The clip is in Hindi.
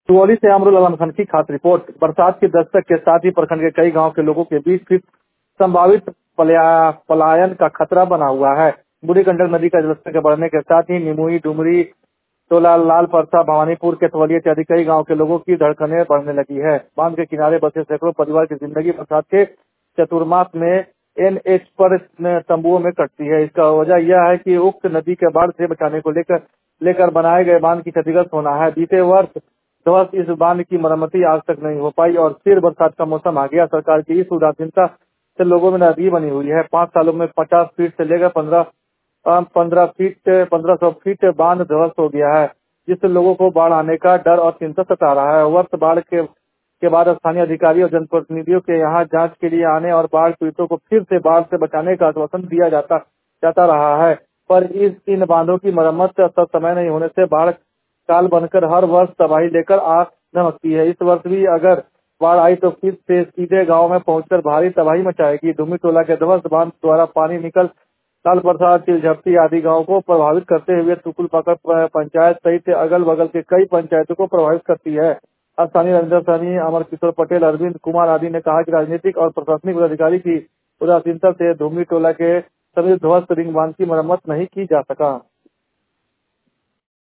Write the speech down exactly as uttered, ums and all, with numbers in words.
सुगौली से अमरुल आलम खान की खास रिपोर्ट। बरसात की दस्तक के साथ ही प्रखंड के कई गांव के लोगों के बीच फिर संभावित पलाया- पलायन का खतरा बना हुआ है। बूढ़ी गंडक नदी का जलस्तर के बढ़ने के साथ ही निमुई, डुमरी, टोला, लाल परसा, भवानीपुर, केतवलिया इत्यादि कई गांव के लोगों की धड़कनें बढ़ने लगी है। बांध के किनारे बसे सैकड़ों परिवार की जिंदगी बरसात के चतुर्मास में एन एच पर तंबुओं में कटती है। इसका वजह यह है कि उक्त नदी के बाढ़ से बचाने को लेकर लेकर बनाए गए बांध की क्षतिग्रस्त होना है। बीते वर्ष ध्वस्त इस बांध की मरम्मती आज तक नहीं हो पाई और फिर बरसात का मौसम आ गया। सरकार की इस उदासीनता से लोगों में नाराजगी बनी हुई है। पाँच सालों में पचास फीट से लेकर पंद्रह पंद्रह फीट पंद्रह सौ फीट बांध ध्वस्त हो गया है, जिससे लोगों को बाढ़ आने का डर और चिंता सता रहा है। वर्ष बाढ़ के के बाद स्थानीय अधिकारियों और जनप्रतिनिधियों के यहाँ जांच के लिए आने और बाढ़ पीड़ितों को फिर से बाढ़ से बचाने का आश्वासन दिया जाता जाता रहा है, पर इस इन बांधों की मरम्मत समय नहीं होने से बाढ़ काल बनकर हर वर्ष तबाही लेकर आ धमकती है। इस वर्ष भी अगर बाढ़ आई तो फिर से सीधे गांव में पहुंचकर भारी तबाही मचाएगी। डुमी टोला के ध्वस्त बांध द्वारा पानी निकल लाल प्रसाद, तिलझपटी आदि गांव को प्रभावित करते हुए तुकुल पकड़ पंचायत सहित अगल बगल के कई पंचायतों को प्रभावित करती है। स्थानीय रविंद्र सहनी, अमर किशोर पटेल, अरविंद कुमार आदि ने कहा कि राजनीतिक और प्रशासनिक अधिकारी की उदासीनता से धूमी टोला के सभी ध्वस्त रिंग बांध की मरम्मत नहीं की जा सका।